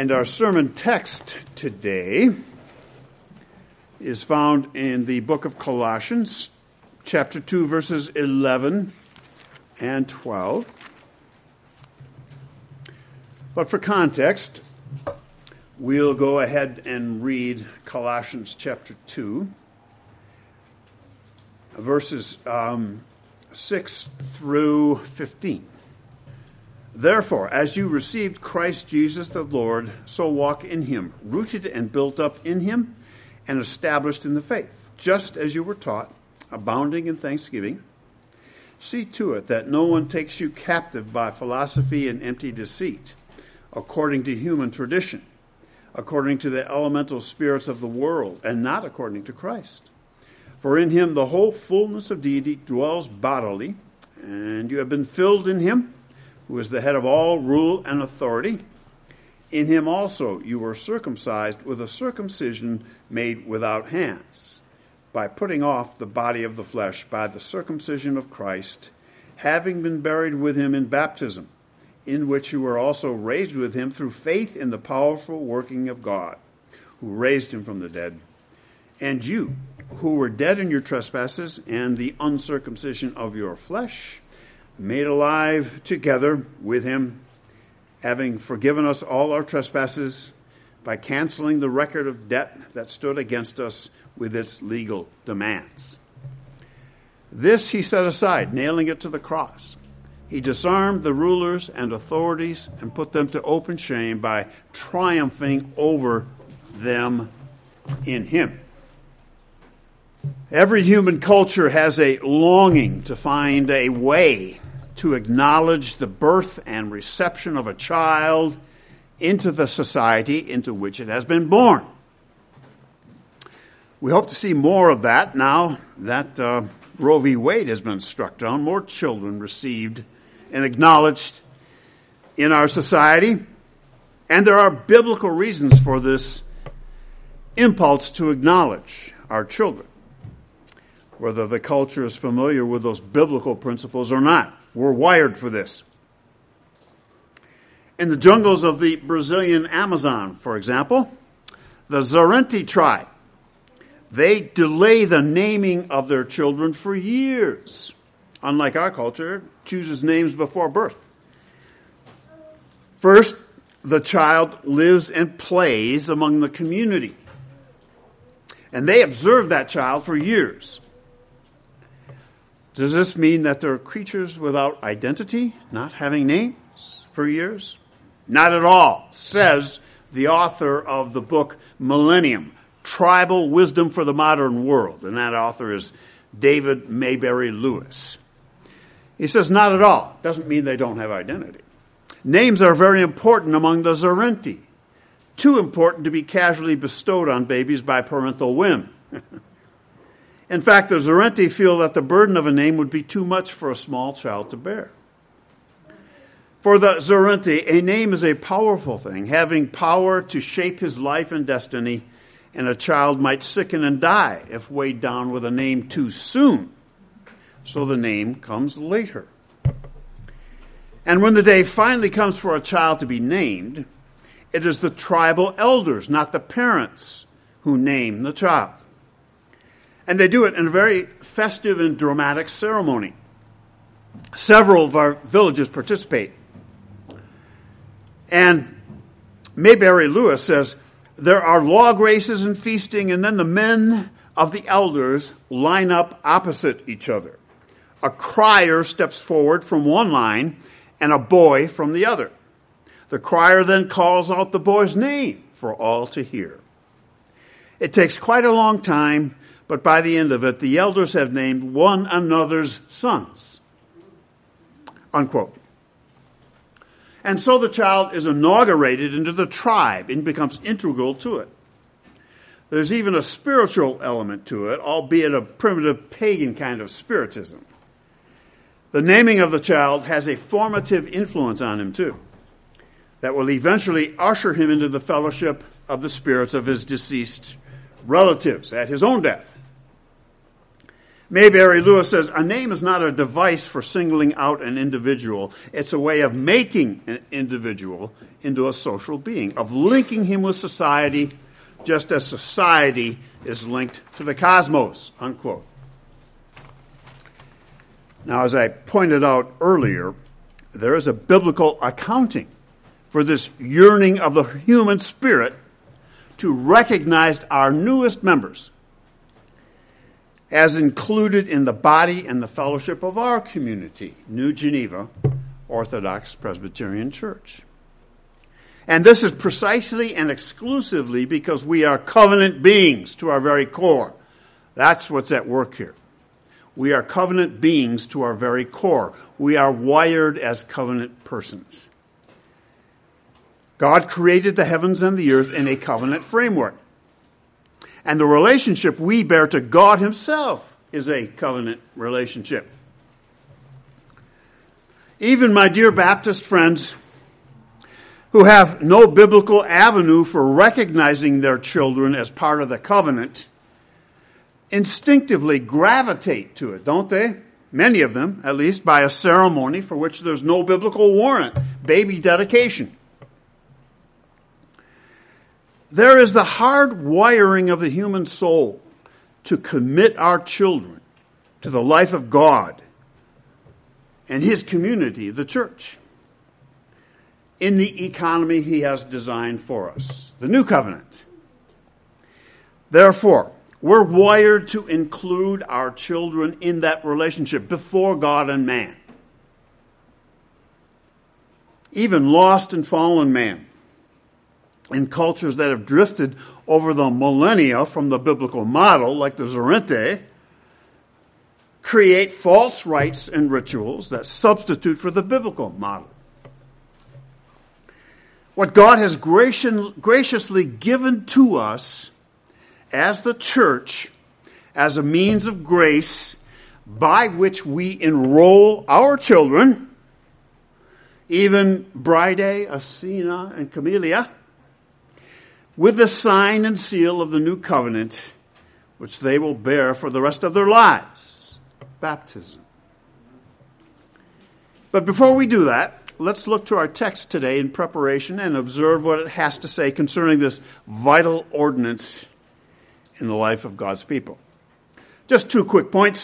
And our sermon text today is found in the book of Colossians, chapter 2, verses 11 and 12. But for context, we'll go ahead and read Colossians chapter 2, verses 6 through 15. Therefore, as you received Christ Jesus the Lord, so walk in him, rooted and built up in him, and established in the faith, just as you were taught, abounding in thanksgiving. See to it that no one takes you captive by philosophy and empty deceit, according to human tradition, according to the elemental spirits of the world, and not according to Christ. For in him the whole fullness of deity dwells bodily, and you have been filled in him, who is the head of all rule and authority. In him also you were circumcised with a circumcision made without hands, by putting off the body of the flesh by the circumcision of Christ, having been buried with him in baptism, in which you were also raised with him through faith in the powerful working of God, who raised him from the dead. And you, who were dead in your trespasses and the uncircumcision of your flesh, made alive together with him, having forgiven us all our trespasses by canceling the record of debt that stood against us with its legal demands. This he set aside, nailing it to the cross. He disarmed the rulers and authorities and put them to open shame by triumphing over them in him. Every human culture has a longing to find a way to acknowledge the birth and reception of a child into the society into which it has been born. We hope to see more of that now that Roe v. Wade has been struck down. More children received and acknowledged in our society. And there are biblical reasons for this impulse to acknowledge our children, whether the culture is familiar with those biblical principles or not. We're wired for this. In the jungles of the Brazilian Amazon, for example, the Zarente tribe, they delay the naming of their children for years. Unlike our culture, it chooses names before birth. First, the child lives and plays among the community, and they observe that child for years. Does this mean that they're creatures without identity, not having names for years? Not at all, says the author of the book Millennium, Tribal Wisdom for the Modern World. And that author is David Mayberry Lewis. He says not at all. Doesn't mean they don't have identity. Names are very important among the Zarente. Too important to be casually bestowed on babies by parental whim. In fact, the Zarente feel that the burden of a name would be too much for a small child to bear. For the Zarente, a name is a powerful thing, having power to shape his life and destiny, and a child might sicken and die if weighed down with a name too soon. So the name comes later. And when the day finally comes for a child to be named, it is the tribal elders, not the parents, who name the child. And they do it in a very festive and dramatic ceremony. Several of our villages participate. And Mayberry Lewis says, there are log races and feasting, and then the men of the elders line up opposite each other. A crier steps forward from one line and a boy from the other. The crier then calls out the boy's name for all to hear. It takes quite a long time, but by the end of it, the elders have named one another's sons. Unquote. And so the child is inaugurated into the tribe and becomes integral to it. There's even a spiritual element to it, albeit a primitive pagan kind of spiritism. The naming of the child has a formative influence on him too, that will eventually usher him into the fellowship of the spirits of his deceased relatives at his own death. Mayberry Lewis says, a name is not a device for singling out an individual. It's a way of making an individual into a social being, of linking him with society, just as society is linked to the cosmos, unquote. Now, as I pointed out earlier, there is a biblical accounting for this yearning of the human spirit to recognize our newest members as included in the body and the fellowship of our community, New Geneva Orthodox Presbyterian Church. And this is precisely and exclusively because we are covenant beings to our very core. That's what's at work here. We are covenant beings to our very core. We are wired as covenant persons. God created the heavens and the earth in a covenant framework. And the relationship we bear to God himself is a covenant relationship. Even my dear Baptist friends who have no biblical avenue for recognizing their children as part of the covenant instinctively gravitate to it, don't they? Many of them, at least, by a ceremony for which there's no biblical warrant, baby dedication. There is the hard wiring of the human soul to commit our children to the life of God and his community, the church, in the economy he has designed for us, the new covenant. Therefore, we're wired to include our children in that relationship before God and man. Even lost and fallen man, in cultures that have drifted over the millennia from the biblical model, like the Zorente, create false rites and rituals that substitute for the biblical model. What God has graciously given to us as the church, as a means of grace by which we enroll our children, even Bride, Asina, and Camellia, with the sign and seal of the new covenant, which they will bear for the rest of their lives, baptism. But before we do that, let's look to our text today in preparation and observe what it has to say concerning this vital ordinance in the life of God's people. Just 2 quick points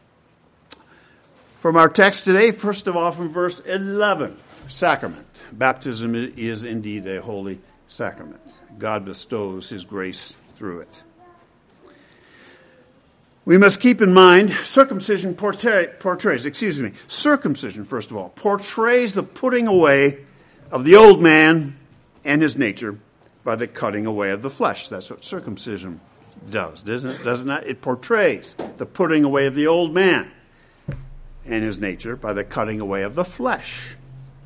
from our text today. First of all, from verse 11, sacrament. Baptism is indeed a holy sacrament. God bestows his grace through it. We must keep in mind, circumcision, first of all, portrays the putting away of the old man and his nature by the cutting away of the flesh. That's what circumcision does, doesn't it? It portrays the putting away of the old man and his nature by the cutting away of the flesh.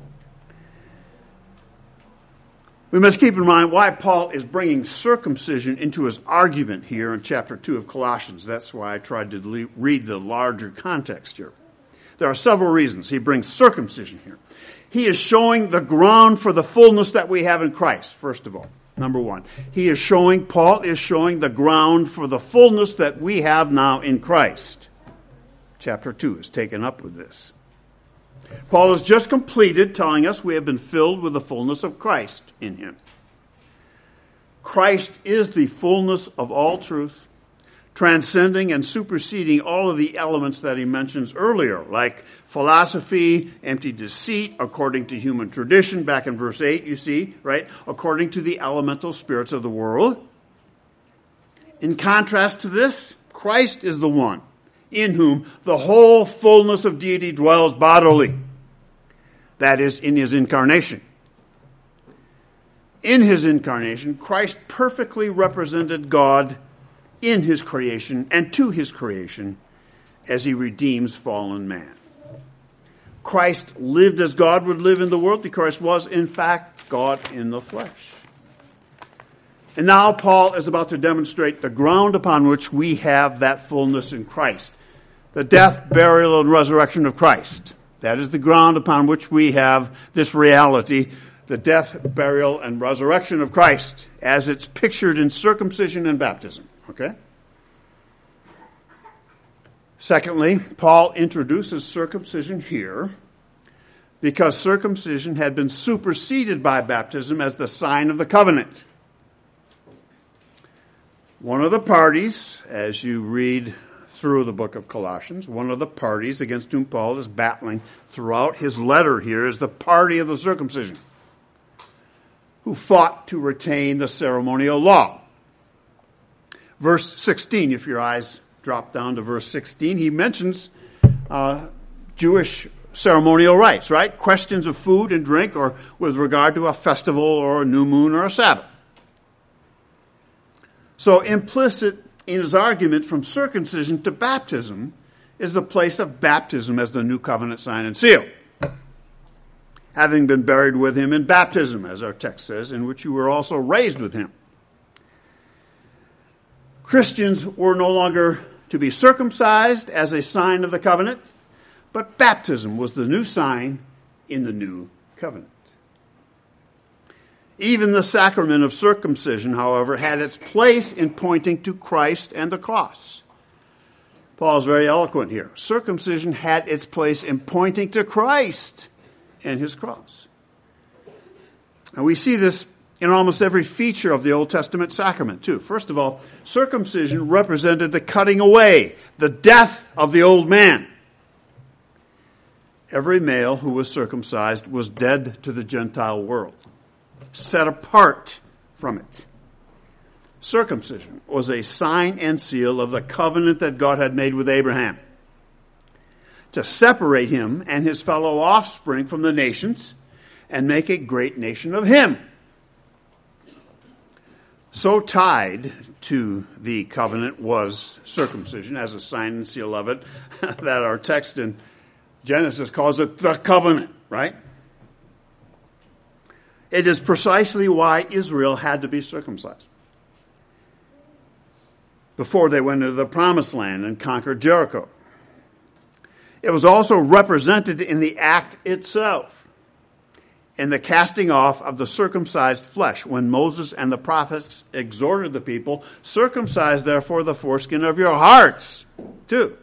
We must keep in mind why Paul is bringing circumcision into his argument here in chapter 2 of Colossians. That's why I tried to read the larger context here. There are several reasons he brings circumcision here. He is showing the ground for the fullness that we have in Christ, first of all. Number one. Paul is showing the ground for the fullness that we have now in Christ. Chapter 2 is taken up with this. Paul has just completed telling us we have been filled with the fullness of Christ in him. Christ is the fullness of all truth, transcending and superseding all of the elements that he mentions earlier, like philosophy, empty deceit, according to human tradition, back in verse 8, you see, right? According to the elemental spirits of the world. In contrast to this, Christ is the one in whom the whole fullness of deity dwells bodily. That is, in his incarnation. In his incarnation, Christ perfectly represented God in his creation and to his creation as he redeems fallen man. Christ lived as God would live in the world because Christ was, in fact, God in the flesh. And now Paul is about to demonstrate the ground upon which we have that fullness in Christ. The death, burial, and resurrection of Christ. That is the ground upon which we have this reality, the death, burial, and resurrection of Christ, as it's pictured in circumcision and baptism. Okay? Secondly, Paul introduces circumcision here because circumcision had been superseded by baptism as the sign of the covenant. One of the parties, as you read through the book of Colossians, one of the parties against whom Paul is battling throughout his letter here is the party of the circumcision, who fought to retain the ceremonial law. Verse 16, if your eyes drop down to verse 16, he mentions Jewish ceremonial rites, right? Questions of food and drink, or with regard to a festival or a new moon or a Sabbath. So implicit in his argument from circumcision to baptism is the place of baptism as the new covenant sign and seal. Having been buried with him in baptism, as our text says, in which you were also raised with him. Christians were no longer to be circumcised as a sign of the covenant, but baptism was the new sign in the new covenant. Even the sacrament of circumcision, however, had its place in pointing to Christ and the cross. Paul's very eloquent here. Circumcision had its place in pointing to Christ and his cross. And we see this in almost every feature of the Old Testament sacrament, too. First of all, circumcision represented the cutting away, the death of the old man. Every male who was circumcised was dead to the Gentile world, set apart from it. Circumcision was a sign and seal of the covenant that God had made with Abraham, to separate him and his fellow offspring from the nations and make a great nation of him. So tied to the covenant was circumcision as a sign and seal of it that our text in Genesis calls it the covenant, right? It is precisely why Israel had to be circumcised before they went into the promised land and conquered Jericho. It was also represented in the act itself, in the casting off of the circumcised flesh, when Moses and the prophets exhorted the people, circumcise therefore the foreskin of your hearts, too.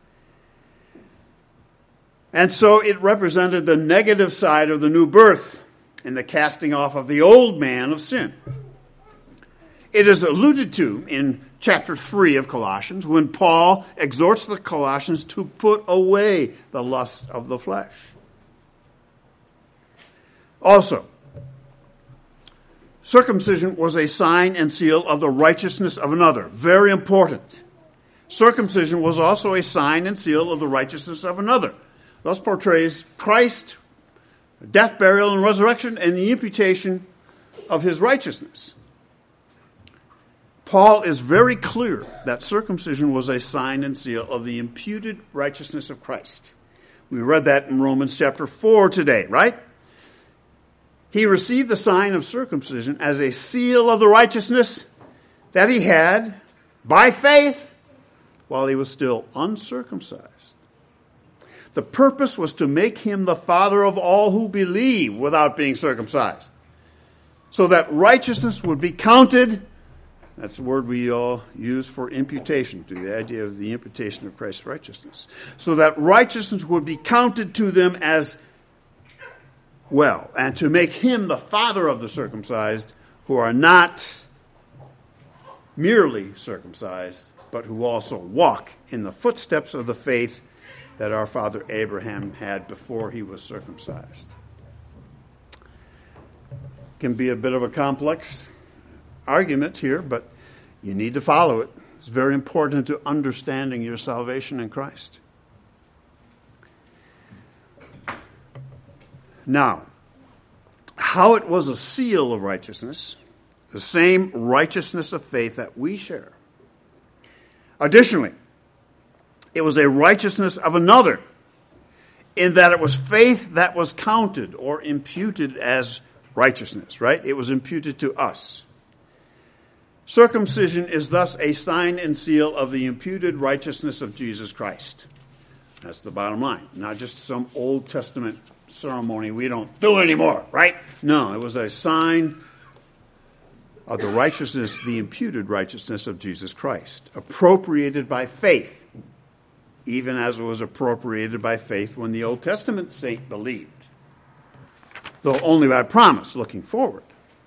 And so it represented the negative side of the new birth in the casting off of the old man of sin. It is alluded to in chapter 3 of Colossians when Paul exhorts the Colossians to put away the lust of the flesh. Also, circumcision was a sign and seal of the righteousness of another. Very important. Circumcision was also a sign and seal of the righteousness of another. Thus portrays Christ, death, burial, and resurrection, and the imputation of his righteousness. Paul is very clear that circumcision was a sign and seal of the imputed righteousness of Christ. We read that in Romans chapter 4 today, right? He received the sign of circumcision as a seal of the righteousness that he had by faith while he was still uncircumcised. The purpose was to make him the father of all who believe without being circumcised, so that righteousness would be counted. That's the word we all use for imputation, to the idea of the imputation of Christ's righteousness. So that righteousness would be counted to them as well, and to make him the father of the circumcised, who are not merely circumcised, but who also walk in the footsteps of the faith that our father Abraham had before he was circumcised. Can be a bit of a complex argument here, but you need to follow it. It's very important to understanding your salvation in Christ. Now, how it was a seal of righteousness, the same righteousness of faith that we share. Additionally, it was a righteousness of another, in that it was faith that was counted or imputed as righteousness, right? It was imputed to us. Circumcision is thus a sign and seal of the imputed righteousness of Jesus Christ. That's the bottom line. Not just some Old Testament ceremony we don't do anymore, right? No, it was a sign of the righteousness, the imputed righteousness of Jesus Christ, appropriated by faith even as it was appropriated by faith when the Old Testament saint believed, though only by promise looking forward.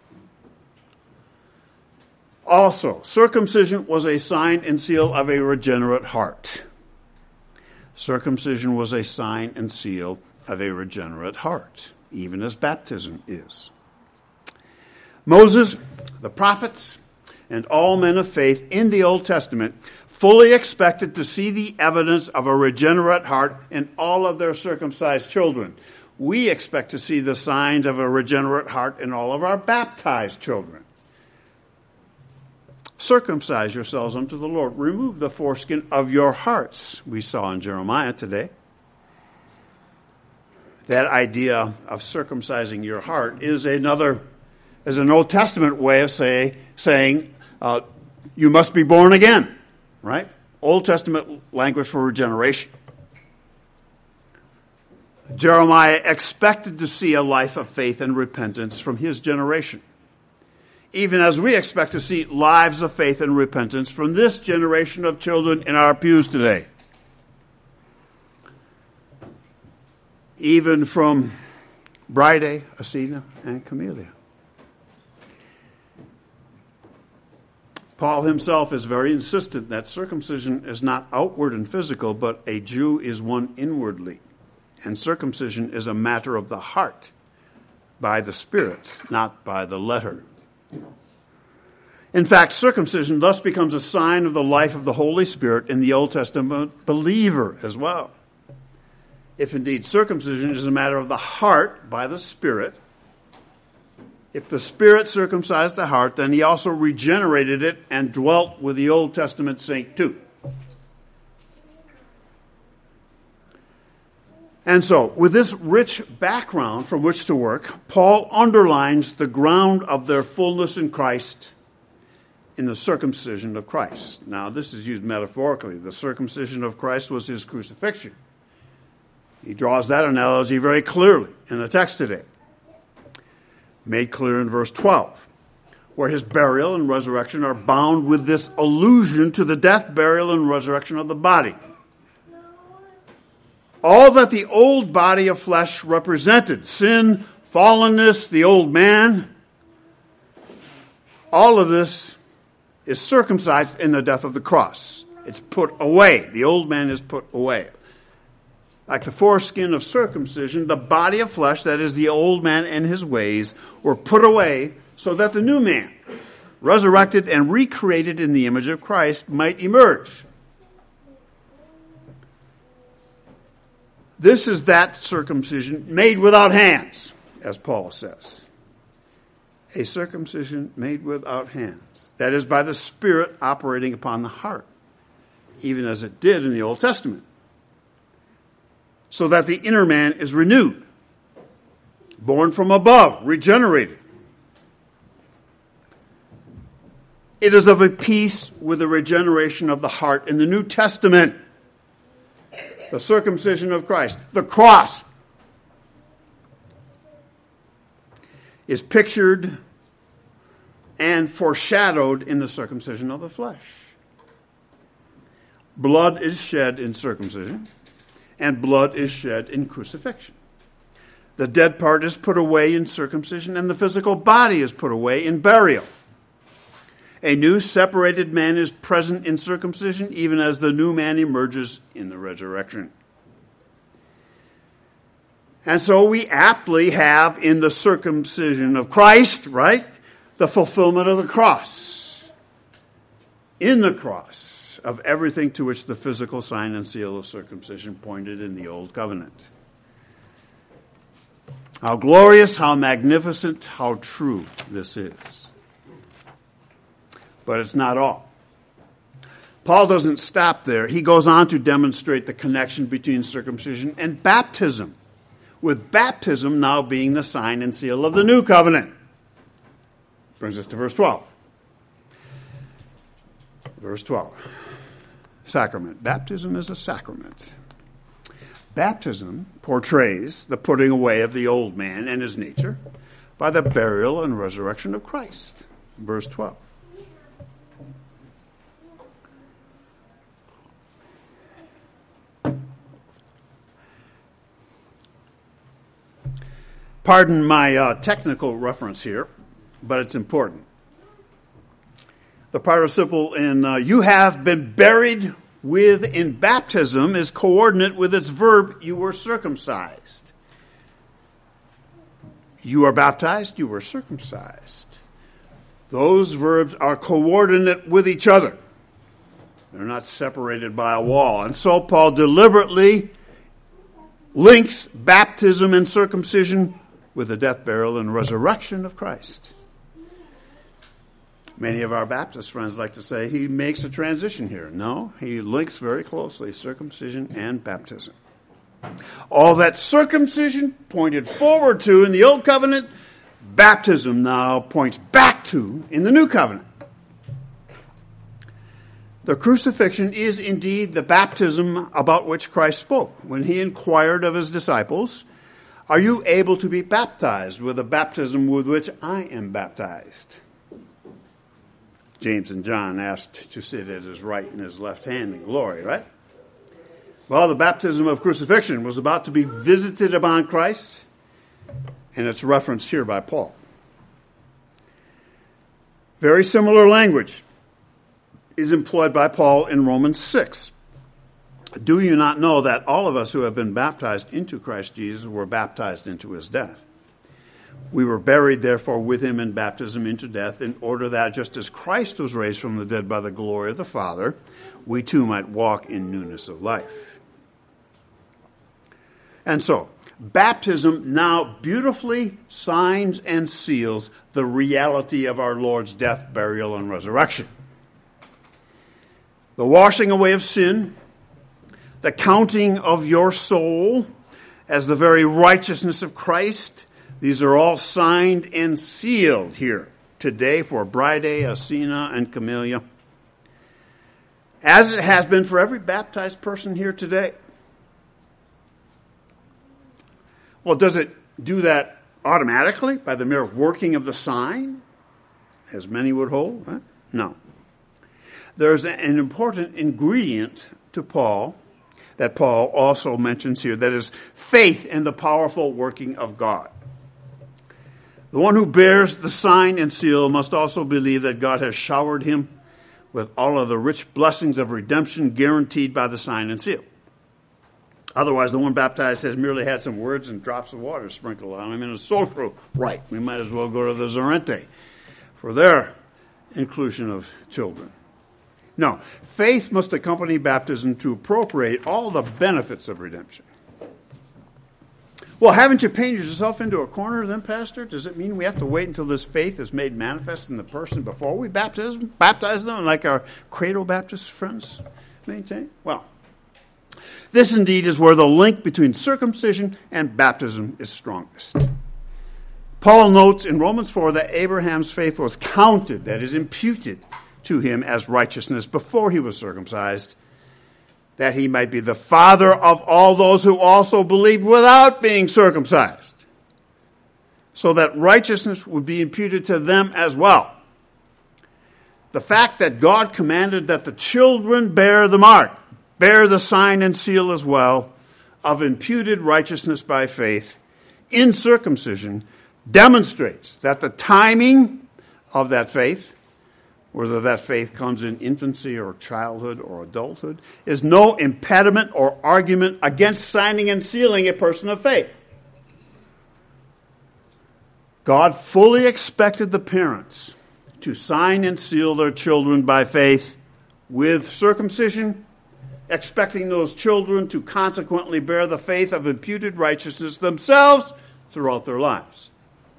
Also, circumcision was a sign and seal of a regenerate heart. Circumcision was a sign and seal of a regenerate heart, even as baptism is. Moses, the prophets, and all men of faith in the Old Testament fully expected to see the evidence of a regenerate heart in all of their circumcised children. We expect to see the signs of a regenerate heart in all of our baptized children. Circumcise yourselves unto the Lord. Remove the foreskin of your hearts, we saw in Jeremiah today. That idea of circumcising your heart is an Old Testament way of saying you must be born again, right? Old Testament language for regeneration. Jeremiah expected to see a life of faith and repentance from his generation, even as we expect to see lives of faith and repentance from this generation of children in our pews today. Even from Bryde, Asina, and Camelia. Paul himself is very insistent that circumcision is not outward and physical, but a Jew is one inwardly. And circumcision is a matter of the heart, by the Spirit, not by the letter. In fact, circumcision thus becomes a sign of the life of the Holy Spirit in the Old Testament believer as well. If indeed circumcision is a matter of the heart by the Spirit, if the Spirit circumcised the heart, then he also regenerated it and dwelt with the Old Testament saint too. And so, with this rich background from which to work, Paul underlines the ground of their fullness in Christ in the circumcision of Christ. Now, this is used metaphorically. The circumcision of Christ was his crucifixion. He draws that analogy very clearly in the text today. Made clear in verse 12, where his burial and resurrection are bound with this allusion to the death, burial, and resurrection of the body. All that the old body of flesh represented, sin, fallenness, the old man, all of this is circumcised in the death of the cross. It's put away. The old man is put away. Like the foreskin of circumcision, the body of flesh, that is the old man and his ways, were put away so that the new man, resurrected and recreated in the image of Christ, might emerge. This is that circumcision made without hands, as Paul says. A circumcision made without hands. That is, by the Spirit operating upon the heart, even as it did in the Old Testament. So that the inner man is renewed, born from above, regenerated. It is of a piece with the regeneration of the heart in the New Testament. The circumcision of Christ, the cross, is pictured and foreshadowed in the circumcision of the flesh. Blood is shed in circumcision, and blood is shed in crucifixion. The dead part is put away in circumcision, and the physical body is put away in burial. A new separated man is present in circumcision, even as the new man emerges in the resurrection. And so we aptly have in the circumcision of Christ, right, the fulfillment of the cross. In the cross of everything to which the physical sign and seal of circumcision pointed in the Old Covenant. How glorious, how magnificent, how true this is. But it's not all. Paul doesn't stop there. He goes on to demonstrate the connection between circumcision and baptism, with baptism now being the sign and seal of the new covenant. Brings us to verse 12. Verse 12. Sacrament. Baptism is a sacrament. Baptism portrays the putting away of the old man and his nature by the burial and resurrection of Christ. Verse 12. Pardon my technical reference here, but it's important. The participle in you have been buried with in baptism is coordinate with its verb, you were circumcised. You are baptized, you were circumcised. Those verbs are coordinate with each other. They're not separated by a wall. And so Paul deliberately links baptism and circumcision with the death, burial, and resurrection of Christ. Many of our Baptist friends like to say he makes a transition here. No, he links very closely circumcision and baptism. All that circumcision pointed forward to in the Old Covenant, baptism now points back to in the New Covenant. The crucifixion is indeed the baptism about which Christ spoke when he inquired of his disciples, "Are you able to be baptized with the baptism with which I am baptized?" James and John asked to sit at his right and his left hand in glory, right? Well, the baptism of crucifixion was about to be visited upon Christ, and it's referenced here by Paul. Very similar language is employed by Paul in Romans 6. Do you not know that all of us who have been baptized into Christ Jesus were baptized into his death? We were buried, therefore, with him in baptism into death, in order that just as Christ was raised from the dead by the glory of the Father, we too might walk in newness of life. And so, baptism now beautifully signs and seals the reality of our Lord's death, burial, and resurrection. The washing away of sin, the counting of your soul as the very righteousness of Christ, these are all signed and sealed here today for Bride, Asina, and Camellia, as it has been for every baptized person here today. Well, does it do that automatically by the mere working of the sign, as many would hold? Huh? No. There's an important ingredient to Paul that Paul also mentions here, that is faith in the powerful working of God. The one who bears the sign and seal must also believe that God has showered him with all of the rich blessings of redemption guaranteed by the sign and seal. Otherwise, the one baptized has merely had some words and drops of water sprinkled on him in a social rite. We might as well go to the Zorente for their inclusion of children. No, faith must accompany baptism to appropriate all the benefits of redemption. Well, haven't you painted yourself into a corner then, Pastor? Does it mean we have to wait until this faith is made manifest in the person before we baptize them, like our cradle Baptist friends maintain? Well, this indeed is where the link between circumcision and baptism is strongest. Paul notes in Romans 4 that Abraham's faith was counted, that is, imputed to him as righteousness before he was circumcised, that he might be the father of all those who also believed without being circumcised, so that righteousness would be imputed to them as well. The fact that God commanded that the children bear the mark, bear the sign and seal as well, of imputed righteousness by faith in circumcision, demonstrates that the timing of that faith, whether that faith comes in infancy or childhood or adulthood, is no impediment or argument against signing and sealing a person of faith. God fully expected the parents to sign and seal their children by faith with circumcision, expecting those children to consequently bear the faith of imputed righteousness themselves throughout their lives.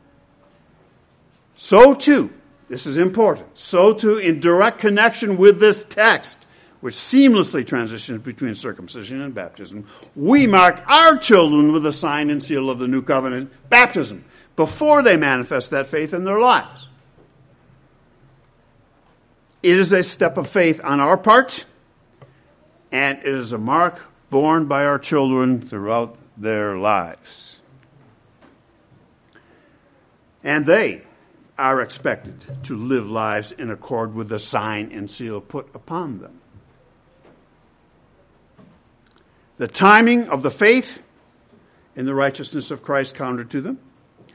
So too, this is important, so too in direct connection with this text, which seamlessly transitions between circumcision and baptism, we mark our children with the sign and seal of the new covenant, baptism, before they manifest that faith in their lives. It is a step of faith on our part, and it is a mark borne by our children throughout their lives. And they are expected to live lives in accord with the sign and seal put upon them. The timing of the faith in the righteousness of Christ counted to them,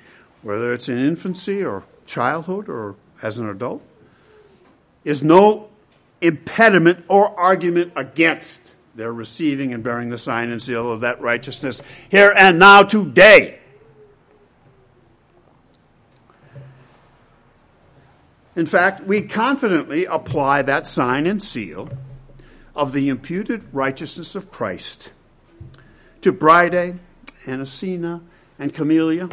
whether it's in infancy or childhood or as an adult, is no impediment or argument against their receiving and bearing the sign and seal of that righteousness here and now today. In fact, we confidently apply that sign and seal of the imputed righteousness of Christ to Bryde and Asina and Camelia.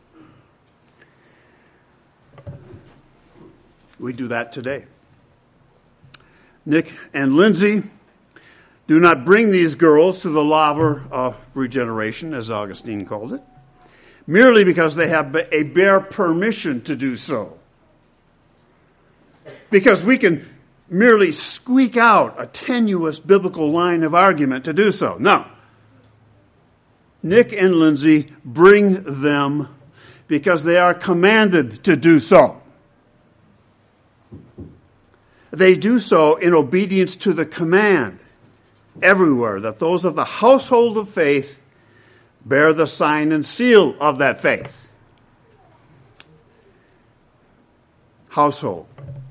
We do that today. Nick and Lindsay do not bring these girls to the laver of regeneration, as Augustine called it, merely because they have a bare permission to do so. Because we can merely squeak out a tenuous biblical line of argument to do so. No. Nick and Lindsay bring them because they are commanded to do so. They do so in obedience to the command everywhere that those of the household of faith bear the sign and seal of that faith. Household.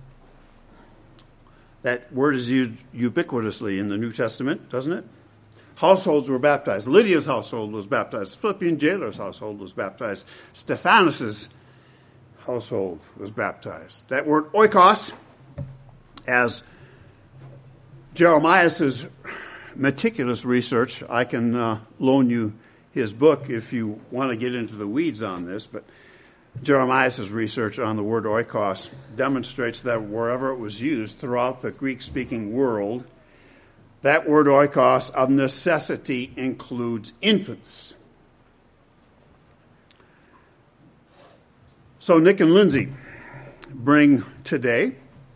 That word is used ubiquitously in the New Testament, doesn't it? Households were baptized. Lydia's household was baptized. Philippian jailer's household was baptized. Stephanus' household was baptized. That word oikos, as Jeremiah's meticulous research, I can loan you his book if you want to get into the weeds on this, but Jeremiah's research on the word oikos demonstrates that wherever it was used throughout the Greek-speaking world, that word oikos of necessity includes infants. So Nick and Lindsay bring today,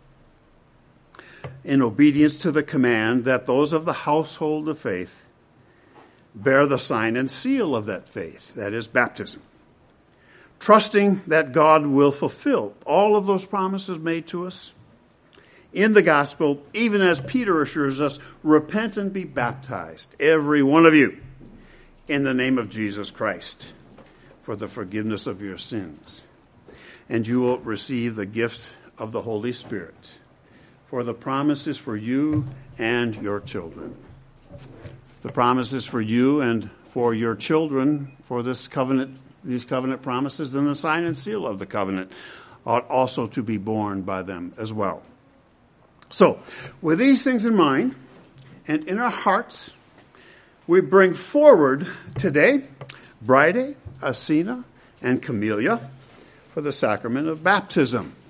in obedience to the command, that those of the household of faith bear the sign and seal of that faith, that is, baptism, trusting that God will fulfill all of those promises made to us in the gospel, even as Peter assures us, repent and be baptized, every one of you, in the name of Jesus Christ, for the forgiveness of your sins. And you will receive the gift of the Holy Spirit, for the promise is for you and your children. The promise is for you and for your children, for this covenant, these covenant promises, and the sign and seal of the covenant ought also to be borne by them as well. So, with these things in mind, and in our hearts, we bring forward today Bryde, Asina, and Camelia for the sacrament of baptism.